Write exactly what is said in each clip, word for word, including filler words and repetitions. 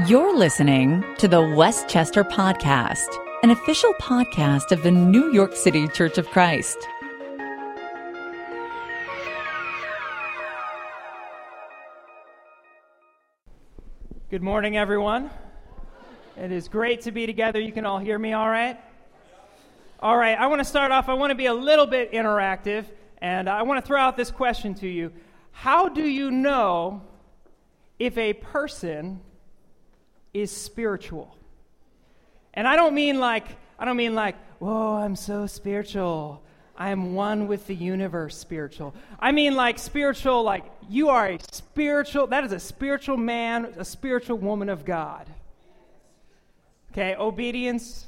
You're listening to the Westchester Podcast, an official podcast of the New York City Church of Christ. Good morning, everyone. It is great to be together. You can all hear me all right? All right, I want to start off, I want to be a little bit interactive, and I want to throw out this question to you. How do you know if a person is spiritual? And I don't mean like, I don't mean like, whoa, I'm so spiritual. I am one with the universe spiritual. I mean like spiritual, like you are a spiritual, that is a spiritual man, a spiritual woman of God. Okay, obedience.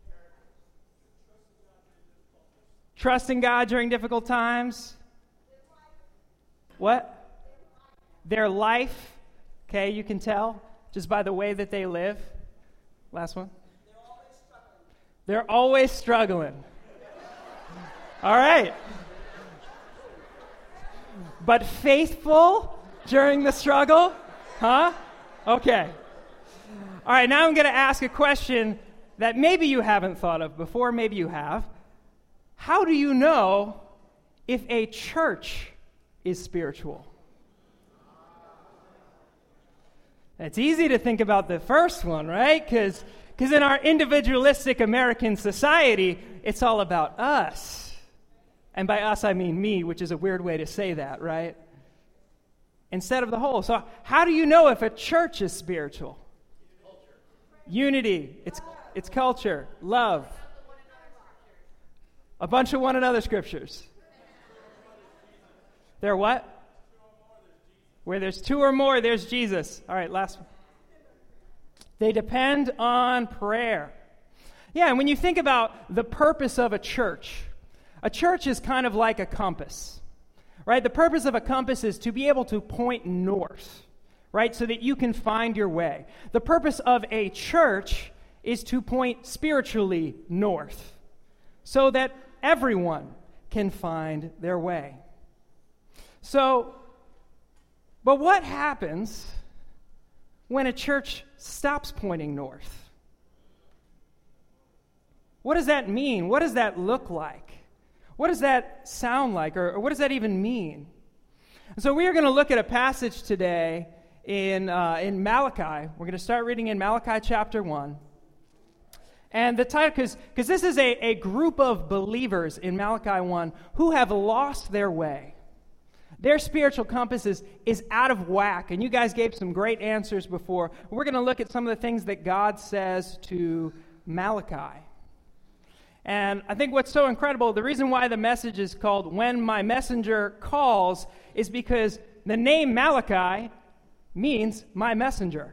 Trusting God during difficult times. What? Their life. Okay, you can tell just by the way that they live. Last one. They're always struggling. All right. But faithful during the struggle? Huh? Okay. All right, now I'm going to ask a question that maybe you haven't thought of before, maybe you have. How do you know if a church is spiritual? It's easy to think about the first one, right? Because because in our individualistic American society, it's all about us. And by us, I mean me, which is a weird way to say that, right? Instead of the whole. So how do you know if a church is spiritual? Culture. Unity. It's it's culture. Love. A bunch of one another scriptures. They're what? Where there's two or more, there's Jesus. All right, last one. They depend on prayer. Yeah, and when you think about the purpose of a church, a church is kind of like a compass, right? The purpose of a compass is to be able to point north, right, so that you can find your way. The purpose of a church is to point spiritually north, so that everyone can find their way. So, but what happens when a church stops pointing north? What does that mean? What does that look like? What does that sound like? Or, or what does that even mean? And so we are going to look at a passage today in, uh, in Malachi. We're going to start reading in Malachi chapter one. And the title, because because this is a, a group of believers in Malachi one who have lost their way. Their spiritual compass is, is out of whack, and you guys gave some great answers before. We're going to look at some of the things that God says to Malachi. And I think what's so incredible, the reason why the message is called When My Messenger Calls is because the name Malachi means my messenger.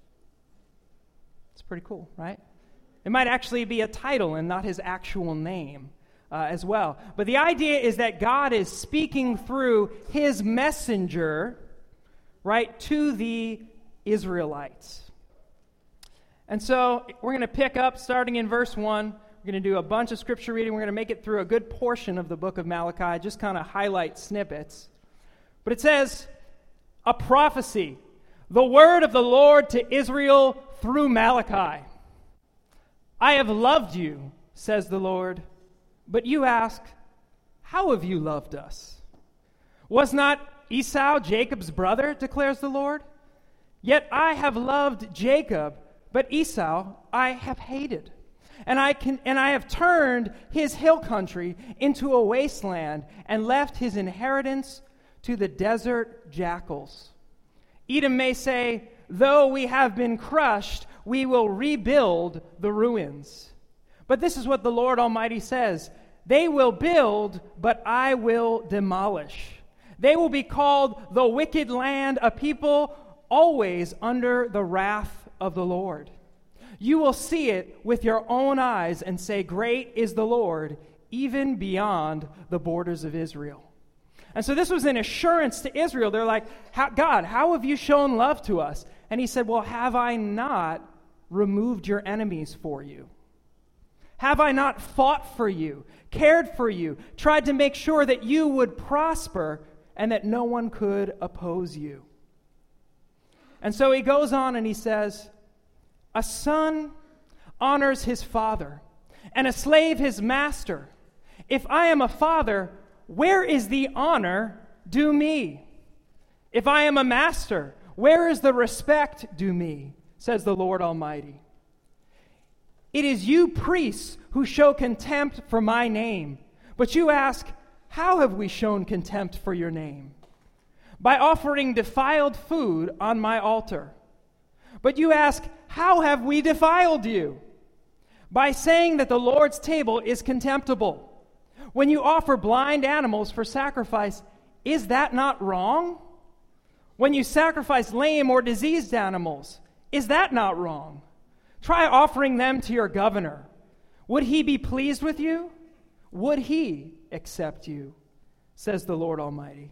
It's pretty cool, right? It might actually be a title and not his actual name uh, as well. But the idea is that God is speaking through his messenger, right, to the Israelites. And so we're going to pick up starting in verse one. We're going to do a bunch of scripture reading. We're going to make it through a good portion of the book of Malachi, just kind of highlight snippets. But it says, a prophecy, the word of the Lord to Israel through Malachi. I have loved you, says the Lord, but you ask, how have you loved us? Was not Esau Jacob's brother, declares the Lord? Yet I have loved Jacob, but Esau I have hated. And I can and I have turned his hill country into a wasteland and left his inheritance to the desert jackals. Edom may say, though we have been crushed, we will rebuild the ruins. But this is what the Lord Almighty says, they will build, but I will demolish. They will be called the wicked land, a people always under the wrath of the Lord. You will see it with your own eyes and say, great is the Lord, even beyond the borders of Israel. And so this was an assurance to Israel. They're like, God, how have you shown love to us? And he said, well, have I not removed your enemies for you? Have I not fought for you, cared for you, tried to make sure that you would prosper and that no one could oppose you? And so he goes on and he says, A son honors his father, and a slave his master. If I am a father, where is the honor due me? If I am a master, where is the respect due me? Says the Lord Almighty. It is you priests who show contempt for my name. But you ask, how have we shown contempt for your name? By offering defiled food on my altar. But you ask, how have we defiled you? By saying that the Lord's table is contemptible. When you offer blind animals for sacrifice, is that not wrong? When you sacrifice lame or diseased animals, is that not wrong? Try offering them to your governor. Would he be pleased with you? Would he accept you? Says the Lord Almighty.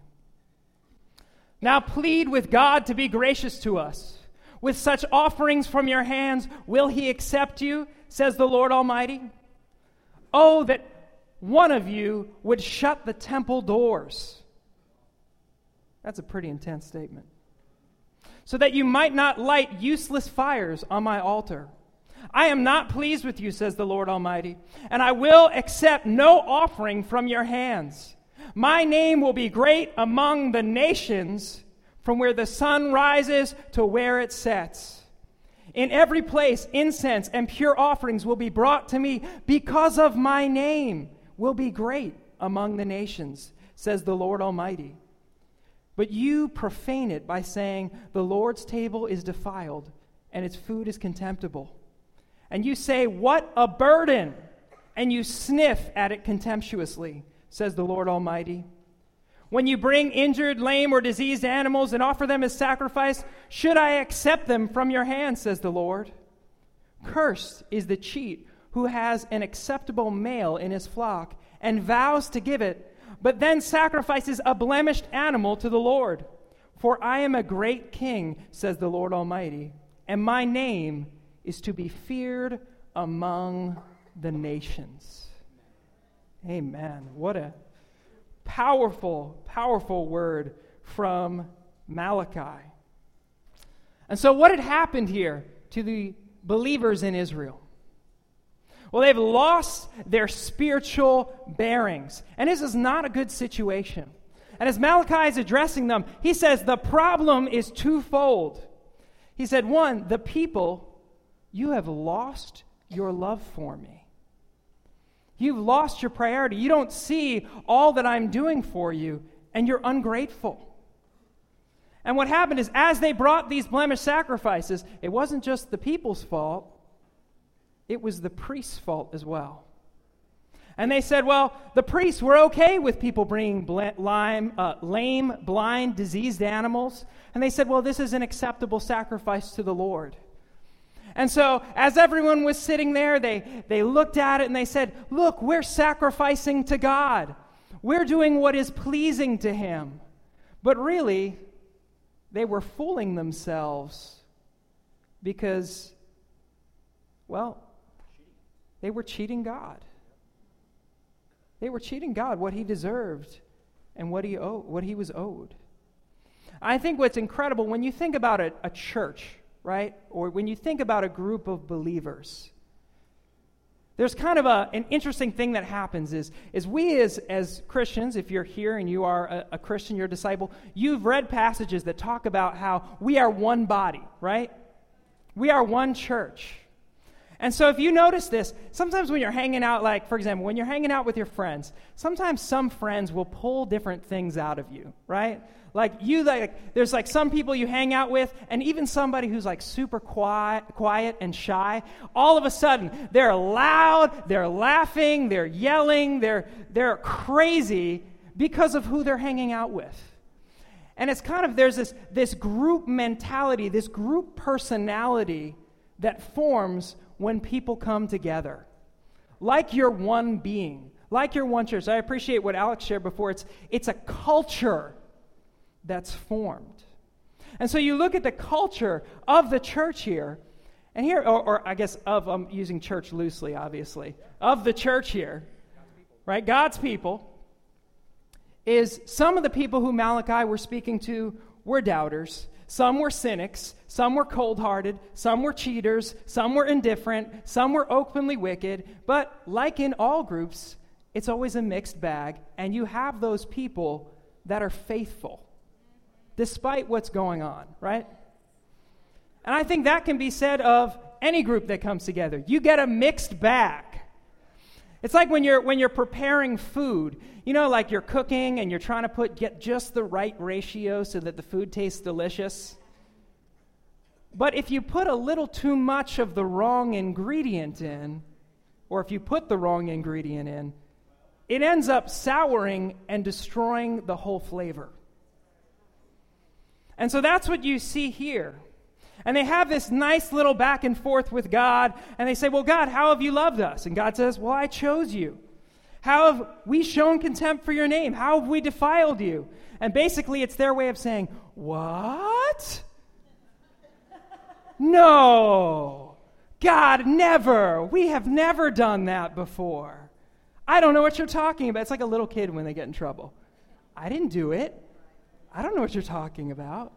Now plead with God to be gracious to us. With such offerings from your hands, will he accept you? Says the Lord Almighty. Oh, that one of you would shut the temple doors. That's a pretty intense statement. So that you might not light useless fires on my altar. I am not pleased with you, says the Lord Almighty, and I will accept no offering from your hands. My name will be great among the nations, from where the sun rises to where it sets. In every place, incense and pure offerings will be brought to me, because of my name will be great among the nations, says the Lord Almighty. But you profane it by saying, the Lord's table is defiled, and its food is contemptible. And you say, what a burden! And you sniff at it contemptuously, says the Lord Almighty. When you bring injured, lame, or diseased animals and offer them as sacrifice, should I accept them from your hand, says the Lord? Cursed is the cheat who has an acceptable male in his flock and vows to give it, but then sacrifices a blemished animal to the Lord. For I am a great king, says the Lord Almighty, and my name is to be feared among the nations. Amen. What a powerful, powerful word from Malachi. And so what had happened here to the believers in Israel? Well, they've lost their spiritual bearings. And this is not a good situation. And as Malachi is addressing them, he says the problem is twofold. He said, one, the people, you have lost your love for me. You've lost your priority. You don't see all that I'm doing for you, and you're ungrateful. And what happened is, as they brought these blemished sacrifices, it wasn't just the people's fault, it was the priest's fault as well. And they said, well, the priests were okay with people bringing bl- lime, uh, lame, blind, diseased animals. And they said, well, this is an acceptable sacrifice to the Lord. And so, as everyone was sitting there, they, they looked at it and they said, look, we're sacrificing to God. We're doing what is pleasing to Him. But really, they were fooling themselves because, well, they were cheating God. They were cheating God what He deserved and what He owed, what He was owed. I think what's incredible, when you think about a, a church, right? Or when you think about a group of believers, there's kind of a, an interesting thing that happens is, is we as, as Christians, if you're here and you are a, a Christian, you're a disciple, you've read passages that talk about how we are one body, right? We are one church. And so if you notice this, sometimes when you're hanging out, like, for example, when you're hanging out with your friends, sometimes some friends will pull different things out of you, right? Like you, like there's like some people you hang out with, and even somebody who's like super quiet, quiet and shy. All of a sudden, they're loud, they're laughing, they're yelling, they're they're crazy because of who they're hanging out with. And it's kind of there's this this group mentality, this group personality that forms when people come together, like you're one being, like you're one church. I appreciate what Alex shared before. It's it's a culture that's formed. And so you look at the culture of the church here, and here, or, or I guess of, I'm using church loosely, obviously, of the church here, right, God's people, is some of the people who Malachi were speaking to were doubters. Some were cynics, some were cold-hearted, some were cheaters, some were indifferent, some were openly wicked. But like in all groups, it's always a mixed bag, and you have those people that are faithful, despite what's going on, right? And I think that can be said of any group that comes together. You get a mixed bag. It's like when you're when you're preparing food, you know, like you're cooking and you're trying to put get just the right ratio so that the food tastes delicious. But if you put a little too much of the wrong ingredient in, or if you put the wrong ingredient in, it ends up souring and destroying the whole flavor. And so that's what you see here. And they have this nice little back and forth with God, and they say, well, God, how have you loved us? And God says, well, I chose you. How have we shown contempt for your name? How have we defiled you? And basically, it's their way of saying, what? No. God, never. We have never done that before. I don't know what you're talking about. It's like a little kid when they get in trouble. I didn't do it. I don't know what you're talking about.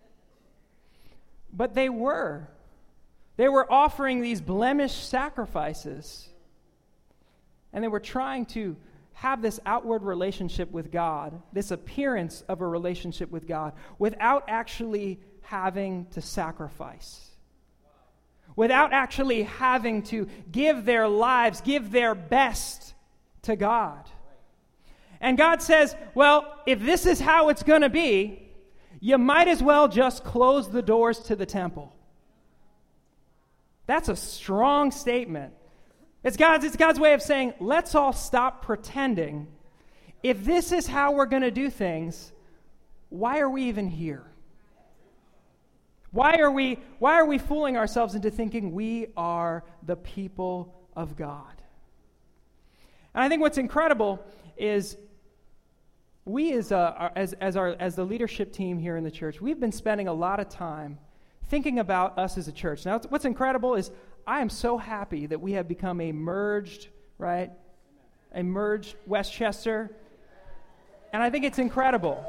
But they were. They were offering these blemished sacrifices. And they were trying to have this outward relationship with God, this appearance of a relationship with God, without actually having to sacrifice. Without actually having to give their lives, give their best to God. And God says, well, if this is how it's going to be, you might as well just close the doors to the temple. That's a strong statement. It's God's, it's God's way of saying, let's all stop pretending. If this is how we're going to do things, why are we even here? Why are we, why are we fooling ourselves into thinking we are the people of God? And I think what's incredible is we as, uh, as, as, our, as the leadership team here in the church, we've been spending a lot of time thinking about us as a church. Now, what's incredible is I am so happy that we have become a merged, right, a merged Westchester, and I think it's incredible.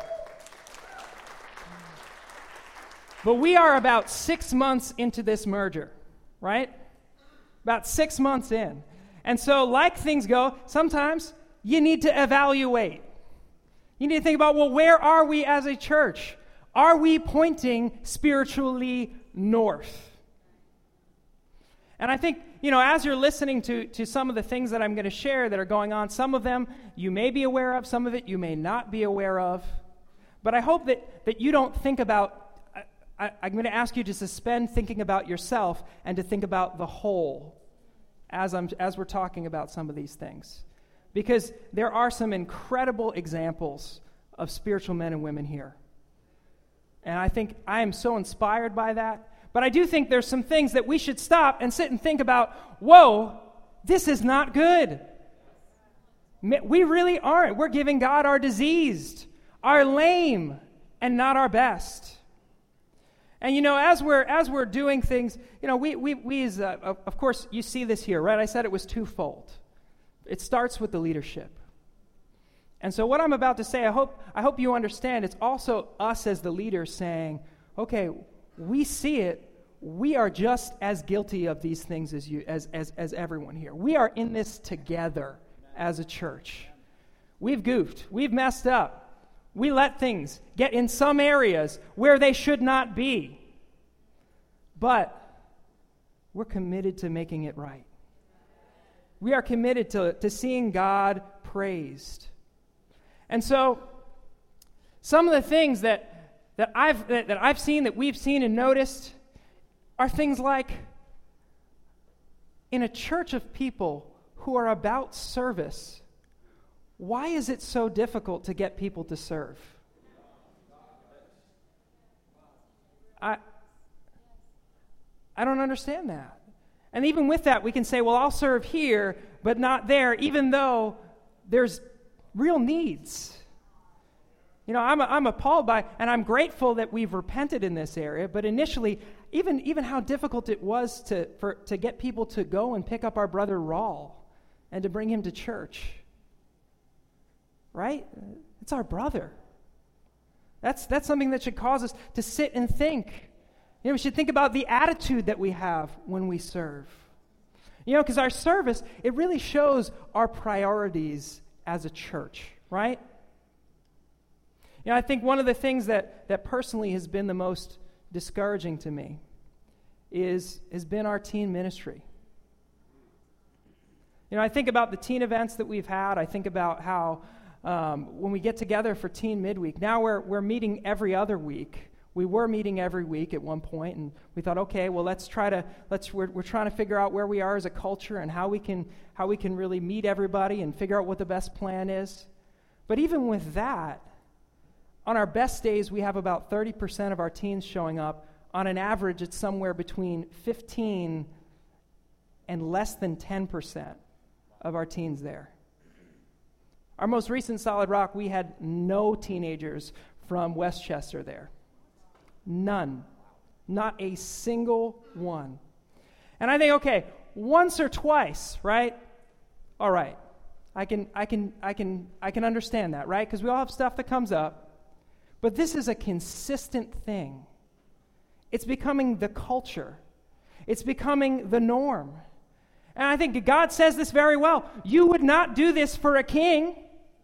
But we are about six months into this merger, right? About six months in. And so, like things go, sometimes you need to evaluate. You need to think about, well, where are we as a church? Are we pointing spiritually north? And I think, you know, as you're listening to, to some of the things that I'm going to share that are going on, some of them you may be aware of, some of it you may not be aware of. But I hope that, that you don't think about, I, I'm going to ask you to suspend thinking about yourself and to think about the whole as I'm as we're talking about some of these things. Because there are some incredible examples of spiritual men and women here. And I think I am so inspired by that. But I do think there's some things that we should stop and sit and think about, whoa, this is not good. We really aren't. We're giving God our diseased, our lame, and not our best. And, you know, as we're as we're doing things, you know, we, we, we as, uh, of course, you see this here, right? I said it was twofold. It starts with the leadership. And so what I'm about to say, I hope I hope you understand, it's also us as the leaders saying, okay, we see it. We are just as guilty of these things as you, as, as, as everyone here. We are in this together as a church. We've goofed. We've messed up. We let things get in some areas where they should not be. But we're committed to making it right. We are committed to, to seeing God praised. And so, some of the things that, that, I've, that, that I've seen, that we've seen and noticed, are things like, in a church of people who are about service, why is it so difficult to get people to serve? I, I don't understand that. And even with that, we can say, well, I'll serve here, but not there, even though there's real needs. You know, I'm, I'm appalled by, and I'm grateful that we've repented in this area, but initially, even, even how difficult it was to, for, to get people to go and pick up our brother Raul and to bring him to church. Right? It's our brother. That's, that's something that should cause us to sit and think. You know, we should think about the attitude that we have when we serve. You know, because our service, it really shows our priorities as a church, right? You know, I think one of the things that, that personally has been the most discouraging to me is has been our teen ministry. You know, I think about the teen events that we've had. I think about how um, when we get together for teen midweek, now we're we're meeting every other week. We were meeting every week at one point, and we thought, okay, well, let's try to let's we're, we're trying to figure out where we are as a culture and how we can how we can really meet everybody and figure out what the best plan is. But even with that, on our best days, we have about thirty percent of our teens showing up. On an average, it's somewhere between fifteen and less than ten percent of our teens there. Our most recent Solid Rock, we had no teenagers from Westchester there. None. Not a single one. And I think, okay, once or twice, right? All right. I can I can I can I can understand that, right? Because we all have stuff that comes up. But this is a consistent thing. It's becoming the culture. It's becoming the norm. And I think God says this very well. You would not do this for a king.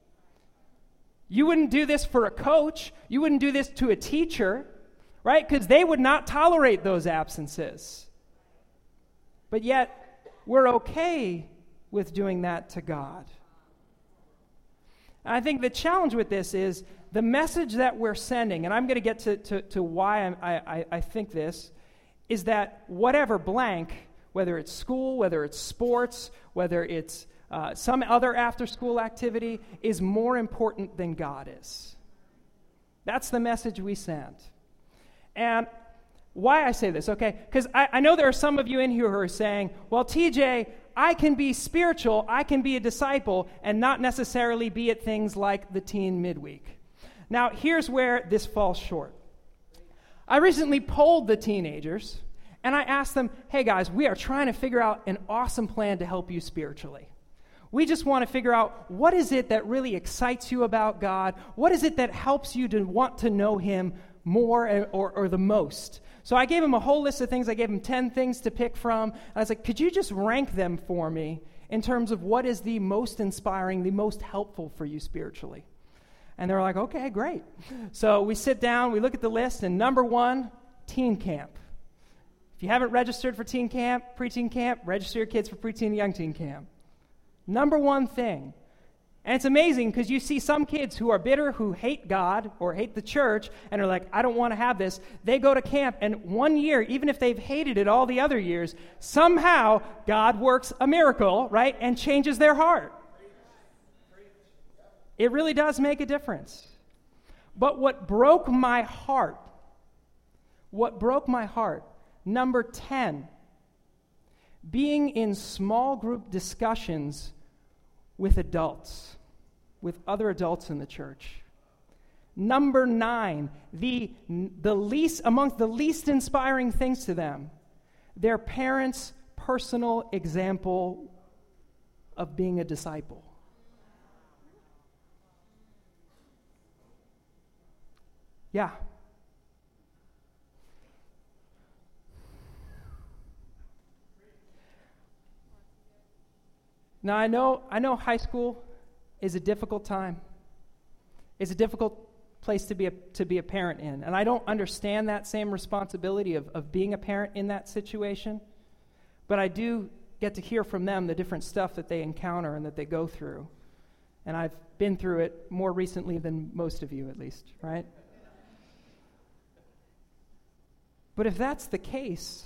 You wouldn't do this for a coach. You wouldn't do this to a teacher, right? Because they would not tolerate those absences. But yet, we're okay with doing that to God. And I think the challenge with this is the message that we're sending, and I'm going to get to, to, to why I'm, I, I think this, is that whatever blank, whether it's school, whether it's sports, whether it's uh, some other after-school activity, is more important than God is. That's the message we send. And why I say this, okay? Because I, I know there are some of you in here who are saying, well, T J, I can be spiritual, I can be a disciple, and not necessarily be at things like the teen midweek. Now, here's where this falls short. I recently polled the teenagers, and I asked them, hey guys, we are trying to figure out an awesome plan to help you spiritually. We just want to figure out what is it that really excites you about God? What is it that helps you to want to know Him more or, or the most? So I gave them a whole list of things. I gave them ten things to pick from. And I was like, could you just rank them for me in terms of what is the most inspiring, the most helpful for you spiritually? And they were like, okay, great. So we sit down, we look at the list, and number one, teen camp. If you haven't registered for teen camp, preteen camp, register your kids for preteen and young teen camp. Number one thing. And it's amazing because you see some kids who are bitter, who hate God or hate the church, and are like, I don't want to have this. They go to camp, and one year, even if they've hated it all the other years, somehow God works a miracle, right, and changes their heart. It really does make a difference. But what broke my heart, what broke my heart, number ten, being in small group discussions with adults, with other adults in the church. Number nine, the, the least, amongst the least inspiring things to them, their parents' personal example of being a disciple. Yeah. Now, I know I know high school is a difficult time. It's a difficult place to be a, to be a parent in. And I don't understand that same responsibility of, of being a parent in that situation. But I do get to hear from them the different stuff that they encounter and that they go through. And I've been through it more recently than most of you, at least, right? But if that's the case,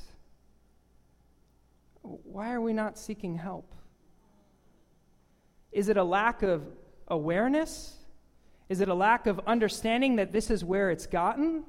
why are we not seeking help? Is it a lack of awareness? Is it a lack of understanding that this is where it's gotten?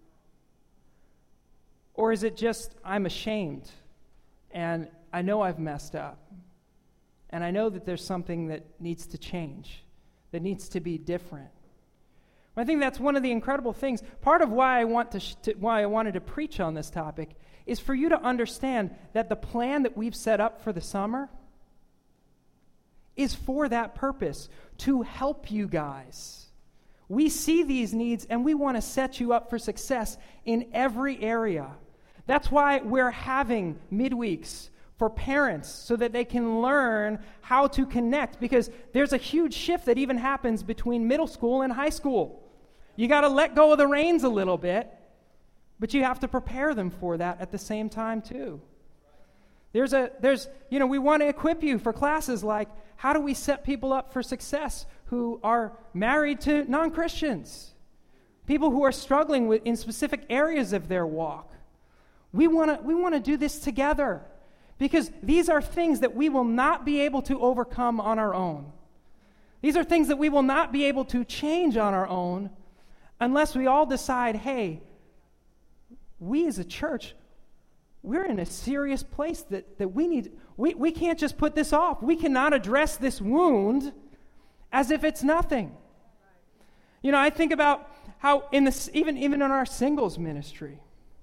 Or is it just, I'm ashamed, and I know I've messed up, and I know that there's something that needs to change, that needs to be different? I think that's one of the incredible things. Part of why I want to, sh- to why I wanted to preach on this topic is for you to understand that the plan that we've set up for the summer is for that purpose, to help you guys We see these needs, and we want to set you up for success in every area. That's why we're having midweeks for parents so that they can learn how to connect, because there's a huge shift that even happens between middle school and high school. You got to let go of the reins a little bit, but you have to prepare them for that at the same time too. There's a, there's, you know, we want to equip you for classes like how do we set people up for success who are married to non-Christians, people who are struggling with in specific areas of their walk. We want to, we want to do this together, because these are things that we will not be able to overcome on our own. These are things that we will not be able to change on our own unless we all decide, hey, we as a church, we're in a serious place that, that we need, we, we can't just put this off. We cannot address this wound as if it's nothing. You know, I think about how in this, even, even in our singles ministry,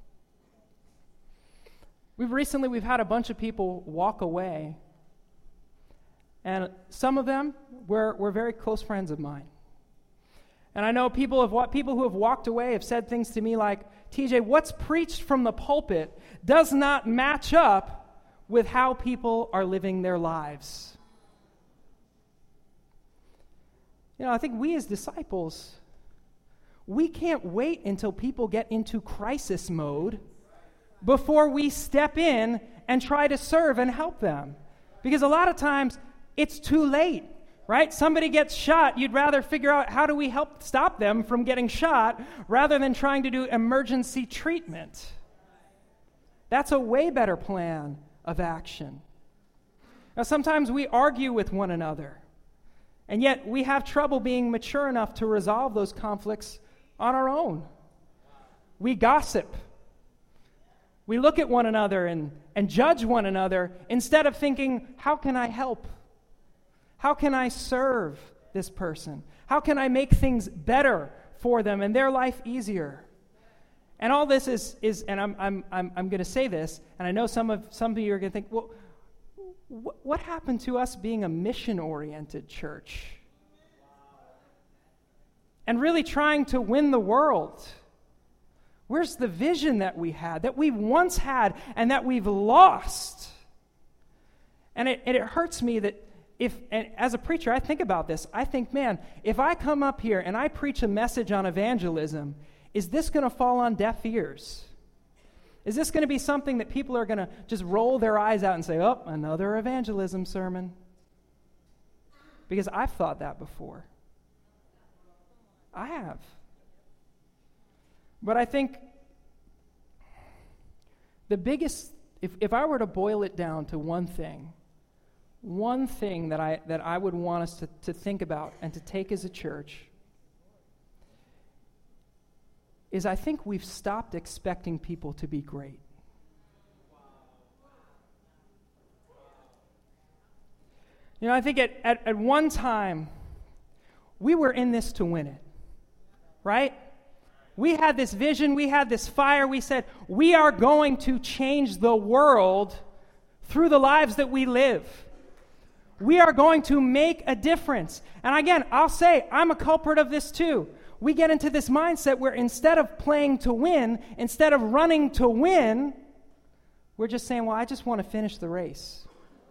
We've recently, we've had a bunch of people walk away, and some of them were, were very close friends of mine. And I know people have people who have walked away have said things to me like, T J, what's preached from the pulpit does not match up with how people are living their lives. You know, I think we as disciples, we can't wait until people get into crisis mode before we step in and try to serve and help them. Because a lot of times, it's too late, right? Somebody gets shot, you'd rather figure out how do we help stop them from getting shot rather than trying to do emergency treatment. That's a way better plan of action. Now, sometimes we argue with one another, and yet we have trouble being mature enough to resolve those conflicts on our own. We gossip. We look at one another and, and judge one another instead of thinking, how can I help? How can I serve this person? How can I make things better for them and their life easier? And all this is, is and I'm I'm I'm, I'm going to say this, and I know some of some of you are going to think, well, wh- what happened to us being a mission-oriented church? And really trying to win the world? Where's the vision that we had, that we once had, and that we've lost? And it, and it hurts me that if, and as a preacher, I think about this. I think, man, if I come up here and I preach a message on evangelism, is this going to fall on deaf ears? Is this going to be something that people are going to just roll their eyes out and say, oh, another evangelism sermon? Because I've thought that before. I have. But I think the biggest, if, if I were to boil it down to one thing, one thing that I that I would want us to, to think about and to take as a church is I think we've stopped expecting people to be great. You know, I think at, at, at one time, we were in this to win it, right? We had this vision, we had this fire, we said, we are going to change the world through the lives that we live. We are going to make a difference. And again, I'll say, I'm a culprit of this too. We get into this mindset where instead of playing to win, instead of running to win, we're just saying, well, I just want to finish the race.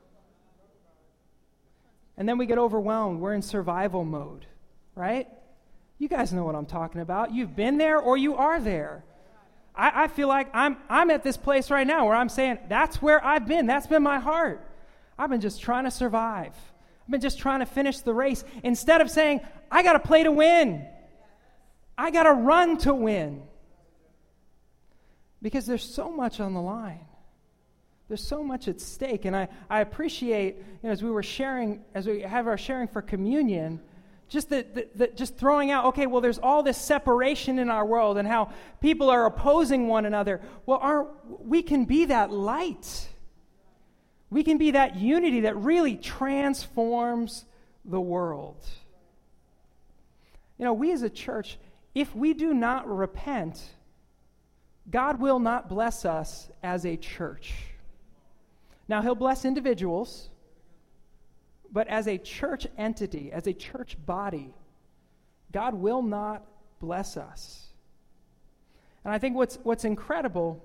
And then we get overwhelmed. We're in survival mode, right? You guys know what I'm talking about. You've been there or you are there. I, I feel like I'm I'm at this place right now where I'm saying, that's where I've been. That's been my heart. I've been just trying to survive. I've been just trying to finish the race. Instead of saying, I got to play to win. I got to run to win. Because there's so much on the line. There's so much at stake. And I, I appreciate, you know, as we were sharing, as we have our sharing for communion, Just the, the, the, just throwing out, okay, well, there's all this separation in our world and how people are opposing one another. Well, our, we can be that light. We can be that unity that really transforms the world. You know, we as a church, if we do not repent, God will not bless us as a church. Now, He'll bless individuals. But as a church entity, as a church body, God will not bless us. And I think what's what's incredible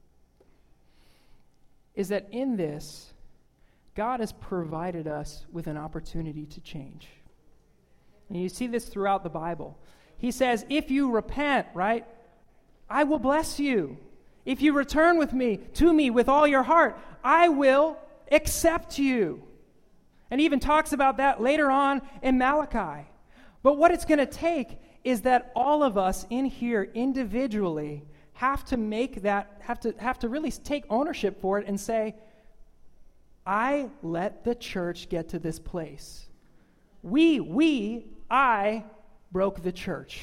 is that in this, God has provided us with an opportunity to change. And you see this throughout the Bible. He says, if you repent, right, I will bless you. If you return with me, to me with all your heart, I will accept you. And he even talks about that later on in Malachi. But what it's going to take is that all of us in here individually have to make that, have to have to really take ownership for it and say, I let the church get to this place. We, we, I broke the church.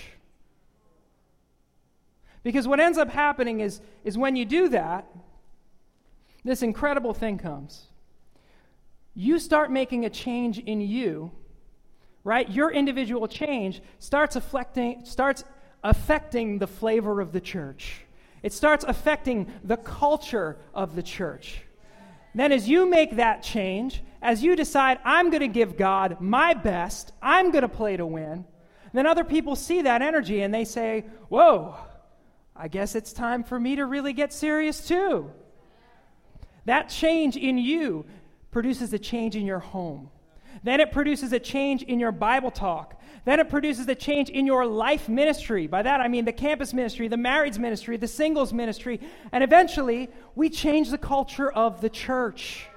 Because what ends up happening is, is when you do that, this incredible thing comes. You start making a change in you, right? Your individual change starts affecting, starts affecting the flavor of the church. It starts affecting the culture of the church. Then as you make that change, as you decide, I'm going to give God my best, I'm going to play to win, then other people see that energy and they say, whoa, I guess it's time for me to really get serious too. That change in you produces a change in your home. Then it produces a change in your Bible talk. Then it produces a change in your life ministry. By that I mean the campus ministry, the marrieds ministry, the singles ministry, and eventually we change the culture of the church.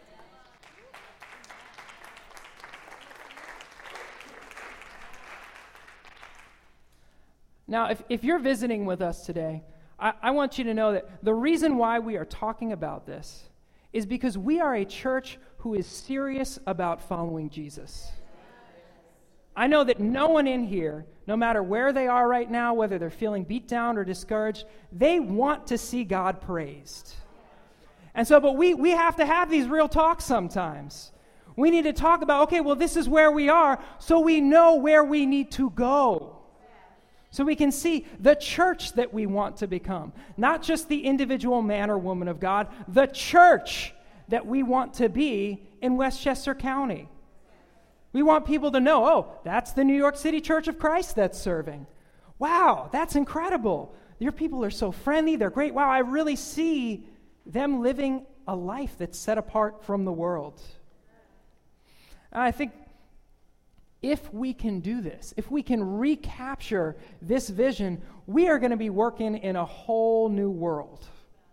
Now, if, if you're visiting with us today, I, I want you to know that the reason why we are talking about this is because we are a church who is serious about following Jesus. I know that no one in here, no matter where they are right now, whether they're feeling beat down or discouraged, they want to see God praised. And so, but we, we have to have these real talks sometimes. We need to talk about, okay, well, this is where we are, so we know where we need to go. So we can see the church that we want to become. Not just the individual man or woman of God, the church that we want to be in Westchester County. We want people to know, oh, that's the New York City Church of Christ that's serving. Wow, that's incredible. Your people are so friendly, they're great. Wow, I really see them living a life that's set apart from the world. And I think if we can do this, if we can recapture this vision, we are going to be working in a whole new world.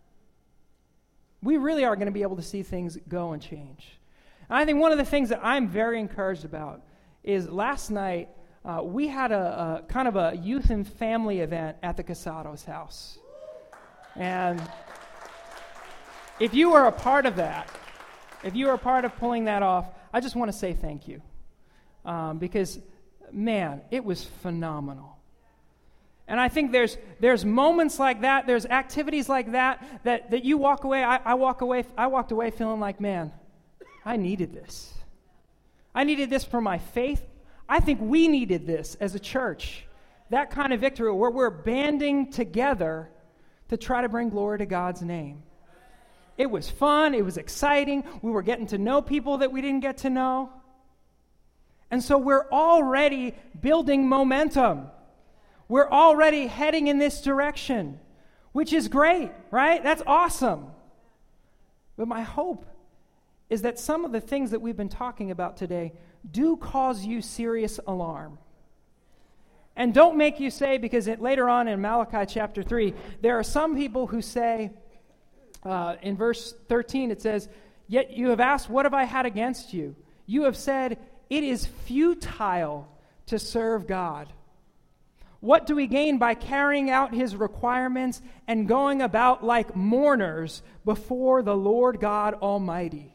We really are going to be able to see things go and change. And I think one of the things that I'm very encouraged about is last night uh, we had a, a kind of a youth and family event at the Casados house. And if you were a part of that, if you were a part of pulling that off, I just want to say thank you. Um, because, man, it was phenomenal. And I think there's there's moments like that, there's activities like that, that, that you walk away, I, I walk away, I walked away feeling like, man, I needed this. I needed this for my faith. I think we needed this as a church. That kind of victory where we're banding together to try to bring glory to God's name. It was fun, it was exciting, we were getting to know people that we didn't get to know. And so we're already building momentum. We're already heading in this direction, which is great, right? That's awesome. But my hope is that some of the things that we've been talking about today do cause you serious alarm. And don't make you say, because it, later on in Malachi chapter three, there are some people who say, uh, in verse thirteen, it says, "Yet you have asked, what have I had against you? You have said, it is futile to serve God. What do we gain by carrying out his requirements and going about like mourners before the Lord God Almighty?"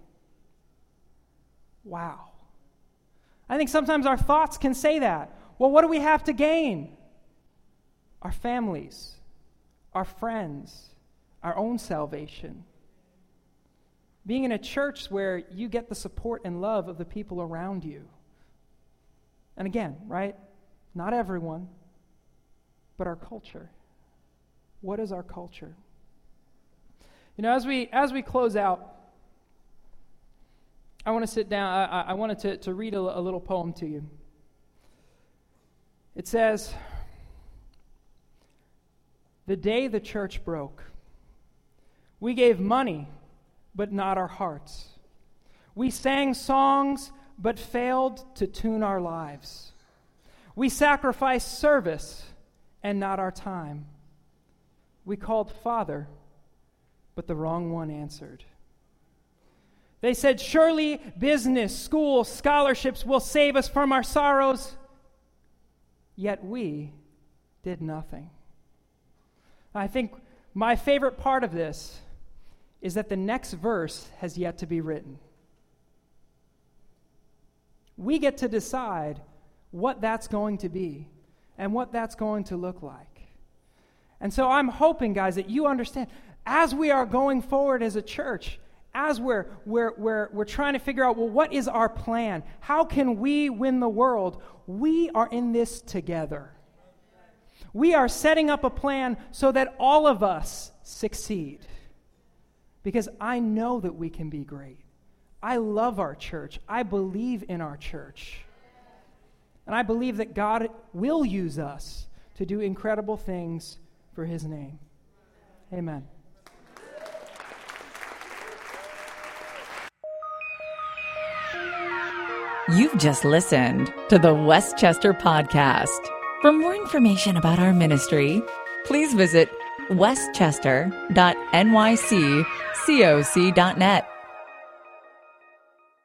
Wow. I think sometimes our thoughts can say that. Well, what do we have to gain? Our families, our friends, our own salvation. Being in a church where you get the support and love of the people around you. And again, right? Not everyone, but our culture. What is our culture? You know, as we as we close out, I want to sit down. I, I wanted to, to read a, a little poem to you. It says, the day the church broke, we gave money, but not our hearts. We sang songs, but failed to tune our lives. We sacrificed service and not our time. We called Father, but the wrong one answered. They said, surely business, school, scholarships will save us from our sorrows. Yet we did nothing. I think my favorite part of this is that the next verse has yet to be written. We get to decide what that's going to be and what that's going to look like. And so I'm hoping, guys, that you understand, as we are going forward as a church, as we're, we're, we're, we're trying to figure out, well, what is our plan? How can we win the world? We are in this together. We are setting up a plan so that all of us succeed. Because I know that we can be great. I love our church. I believe in our church. And I believe that God will use us to do incredible things for his name. Amen. You've just listened to the Westchester Podcast. For more information about our ministry, please visit westchester dot n y c coc dot net.